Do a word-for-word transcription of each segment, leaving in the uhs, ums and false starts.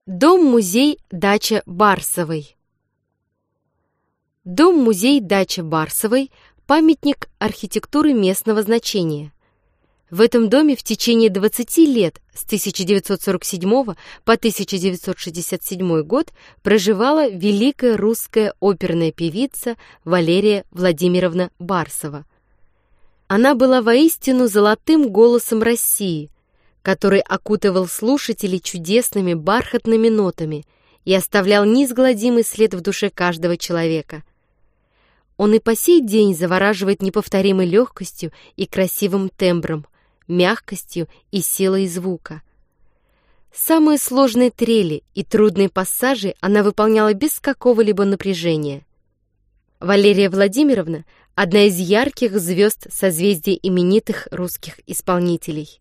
Дом-музей «Дача Барсовой». Дом-музей «Дача Барсовой» – памятник архитектуры местного значения. В этом доме в течение двадцати лет, с тысяча девятьсот сорок седьмого по тысяча девятьсот шестьдесят седьмой год, проживала великая русская оперная певица Валерия Владимировна Барсова. Она была воистину золотым голосом России, который окутывал слушателей чудесными бархатными нотами и оставлял неизгладимый след в душе каждого человека. Он и по сей день завораживает неповторимой легкостью и красивым тембром, мягкостью и силой звука. Самые сложные трели и трудные пассажи она выполняла без какого-либо напряжения. Валерия Владимировна — одна из ярких звезд созвездия именитых русских исполнителей.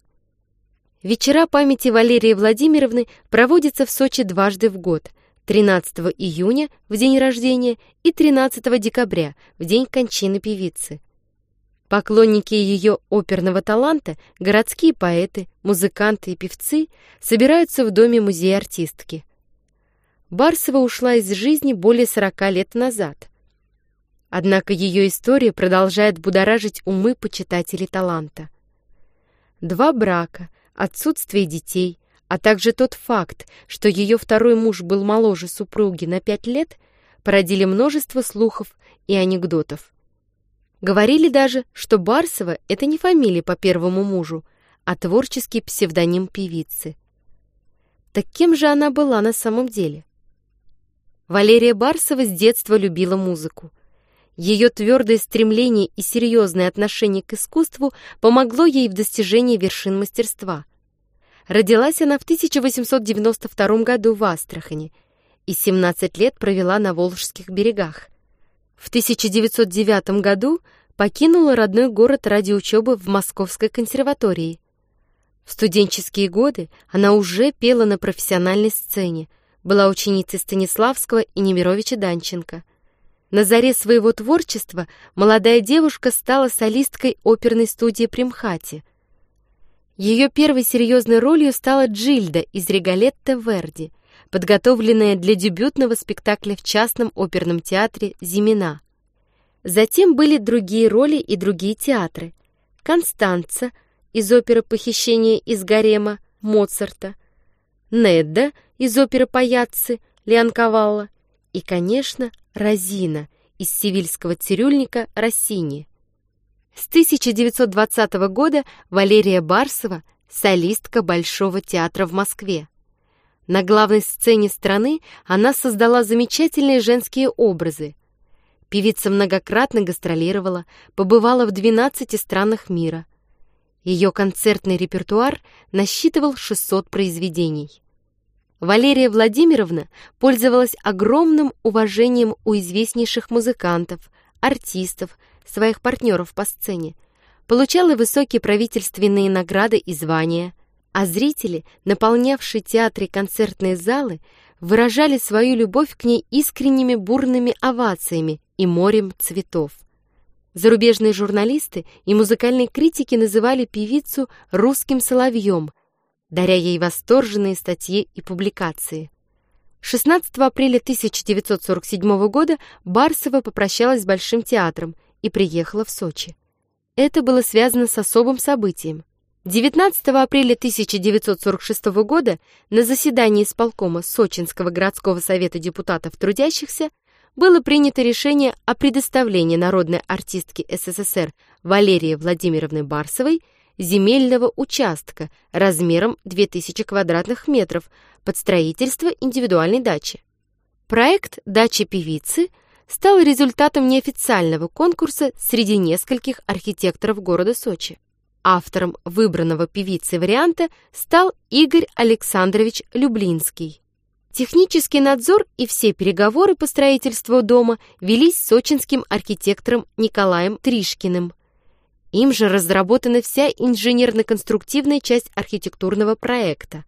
Вечера памяти Валерии Владимировны проводятся в Сочи дважды в год — тринадцатого июня, в день рождения, и тринадцатого декабря, в день кончины певицы. Поклонники ее оперного таланта, городские поэты, музыканты и певцы собираются в доме музея артистки. Барсова ушла из жизни более сорока лет назад. Однако ее история продолжает будоражить умы почитателей таланта. Два брака, отсутствие детей, а также тот факт, что ее второй муж был моложе супруги на пять лет, породили множество слухов и анекдотов. Говорили даже, что Барсова — это не фамилия по первому мужу, а творческий псевдоним певицы. Так кем же она была на самом деле? Валерия Барсова с детства любила музыку. Ее твердое стремление и серьезное отношение к искусству помогло ей в достижении вершин мастерства. Родилась она в тысяча восемьсот девяносто втором году в Астрахани и семнадцать лет провела на Волжских берегах. В тысяча девятьсот девятом году покинула родной город ради учебы в Московской консерватории. В студенческие годы она уже пела на профессиональной сцене, была ученицей Станиславского и Немировича Данченко. На заре своего творчества молодая девушка стала солисткой оперной студии при МХАТе. Ее первой серьезной ролью стала Джильда из Риголетто Верди, подготовленная для дебютного спектакля в частном оперном театре «Зимина». Затем были другие роли и другие театры. Констанца из оперы «Похищение из гарема» Моцарта, Недда из оперы «Паяцци» Леонкавалло и, конечно, Розина из «Севильского цирюльника» Россини. С тысяча девятьсот двадцатого года Валерия Барсова — солистка Большого театра в Москве. На главной сцене страны она создала замечательные женские образы. Певица многократно гастролировала, побывала в двенадцати странах мира. Ее концертный репертуар насчитывал шестьсот произведений. Валерия Владимировна пользовалась огромным уважением у известнейших музыкантов, артистов, своих партнеров по сцене, получала высокие правительственные награды и звания, а зрители, наполнявшие театры и концертные залы, выражали свою любовь к ней искренними бурными овациями и морем цветов. Зарубежные журналисты и музыкальные критики называли певицу «русским соловьем», даря ей восторженные статьи и публикации. шестнадцатого апреля тысяча девятьсот сорок седьмого года Барсова попрощалась с Большим театром и приехала в Сочи. Это было связано с особым событием. девятнадцатого апреля тысяча девятьсот сорок шестого года на заседании исполкома Сочинского городского совета депутатов трудящихся было принято решение о предоставлении народной артистке СССР Валерии Владимировны Барсовой земельного участка размером две тысячи квадратных метров под строительство индивидуальной дачи. Проект «Дача певицы» стал результатом неофициального конкурса среди нескольких архитекторов города Сочи. Автором выбранного певицей варианта стал Игорь Александрович Люблинский. Технический надзор и все переговоры по строительству дома велись сочинским архитектором Николаем Тришкиным. Им же разработана вся инженерно-конструктивная часть архитектурного проекта.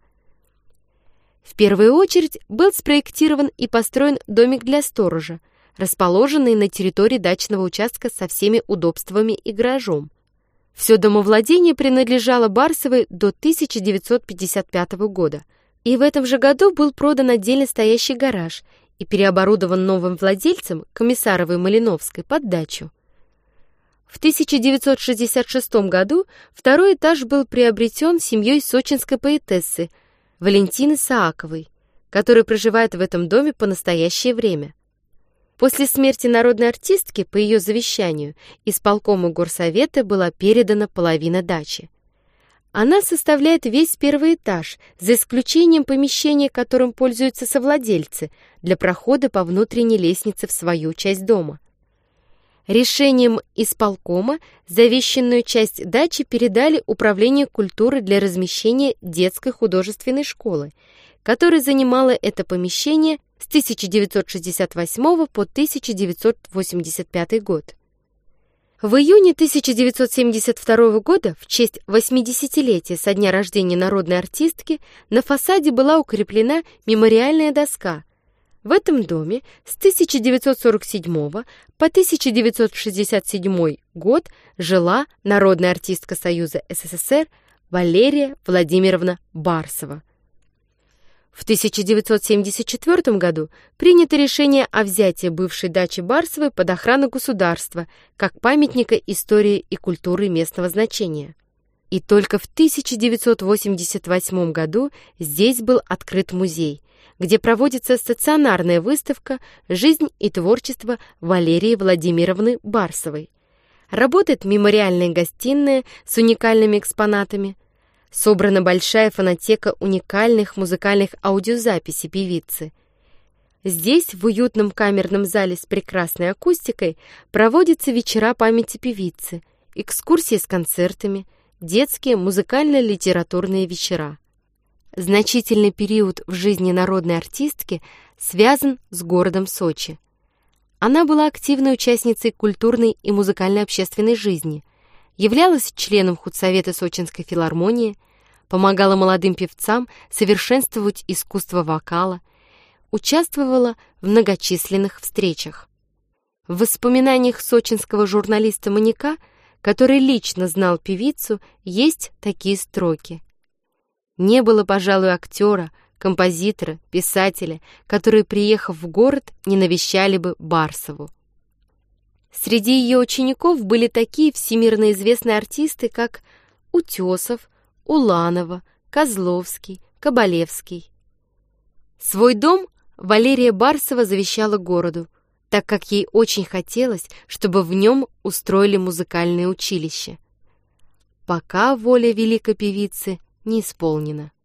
В первую очередь был спроектирован и построен домик для сторожа, расположенный на территории дачного участка со всеми удобствами и гаражом. Все домовладение принадлежало Барсовой до тысяча девятьсот пятьдесят пятого года, И в этом же году был продан отдельно стоящий гараж и переоборудован новым владельцем, Комиссаровой-Малиновской, под дачу. В тысяча девятьсот шестьдесят шестом году второй этаж был приобретен семьей сочинской поэтессы Валентины Сааковой, которая проживает в этом доме по настоящее время. После смерти народной артистки, по ее завещанию, исполкому горсовета была передана половина дачи. Она составляет весь первый этаж, за исключением помещения, которым пользуются совладельцы, для прохода по внутренней лестнице в свою часть дома. Решением исполкома завещанную часть дачи передали Управлению культуры для размещения детской художественной школы, которая занимала это помещение с тысяча девятьсот шестьдесят восьмого по тысяча девятьсот восемьдесят пятый год. В июне тысяча девятьсот семьдесят второго года, в честь восьмидесятилетия со дня рождения народной артистки, на фасаде была укреплена мемориальная доска. В этом доме с тысяча девятьсот сорок седьмого по тысяча девятьсот шестьдесят седьмой год жила народная артистка Союза СССР Валерия Владимировна Барсова. В тысяча девятьсот семьдесят четвёртом году принято решение о взятии бывшей дачи Барсовой под охрану государства как памятника истории и культуры местного значения. И только в тысяча девятьсот восемьдесят восьмом году здесь был открыт музей, где проводится стационарная выставка «Жизнь и творчество Валерии Владимировны Барсовой». Работает мемориальная гостиная с уникальными экспонатами. Собрана большая фонотека уникальных музыкальных аудиозаписей певицы. Здесь, в уютном камерном зале с прекрасной акустикой, проводятся вечера памяти певицы, экскурсии с концертами, детские музыкально-литературные вечера. Значительный период в жизни народной артистки связан с городом Сочи. Она была активной участницей культурной и музыкально-общественной жизни, являлась членом худсовета Сочинской филармонии, помогала молодым певцам совершенствовать искусство вокала, участвовала в многочисленных встречах. В воспоминаниях сочинского журналиста Маньяка, который лично знал певицу, есть такие строки: «Не было, пожалуй, актера, композитора, писателя, которые, приехав в город, не навещали бы Барсову». Среди ее учеников были такие всемирно известные артисты, как Утесов, Уланова, Козловский, Кабалевский. Свой дом Валерия Барсова завещала городу, так как ей очень хотелось, чтобы в нем устроили музыкальное училище. Пока воля великой певицы не исполнена.